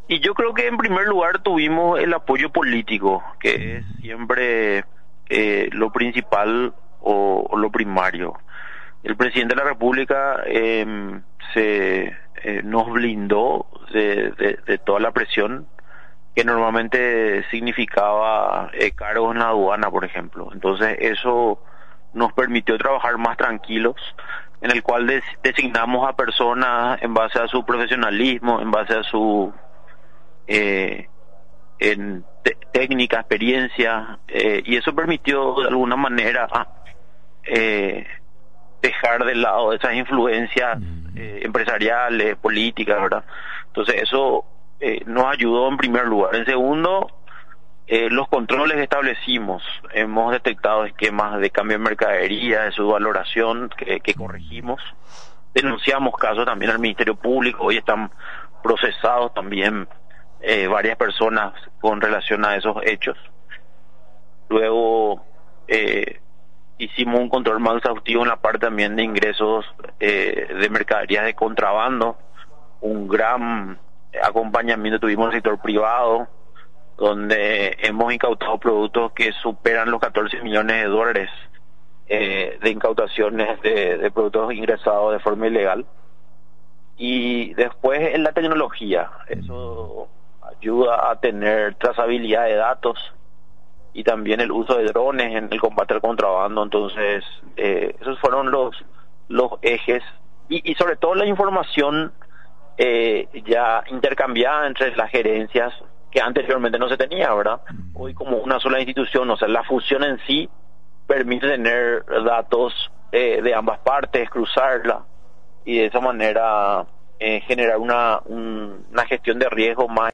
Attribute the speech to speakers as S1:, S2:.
S1: Y yo creo que en primer lugar tuvimos el apoyo político, que es siempre lo principal o lo primario. El presidente de la República nos blindó de toda la presión que normalmente significaba cargos en la aduana, por ejemplo. Entonces eso nos permitió trabajar más tranquilos, en el cual designamos a personas en base a su profesionalismo, en base a su técnica, experiencia, y eso permitió de alguna manera dejar de lado esas influencias empresariales, políticas, ¿verdad? Entonces eso nos ayudó en primer lugar. En segundo, los controles que establecimos, hemos detectado esquemas de cambio de mercadería, de su valoración que corregimos, denunciamos casos también al Ministerio Público, hoy están procesados también varias personas con relación a esos hechos. Luego hicimos un control más exhaustivo en la parte también de ingresos de mercaderías de contrabando, un gran acompañamiento tuvimos en el sector privado, donde hemos incautado productos que superan los 14 millones de dólares de incautaciones de productos ingresados de forma ilegal. Y después en la tecnología, eso ayuda a tener trazabilidad de datos y también el uso de drones en el combate al contrabando. Entonces esos fueron los ejes y sobre todo la información ya intercambiada entre las gerencias, que anteriormente no se tenía, ¿verdad? Hoy como una sola institución, o sea, la fusión en sí permite tener datos de ambas partes, cruzarla y de esa manera generar una gestión de riesgo más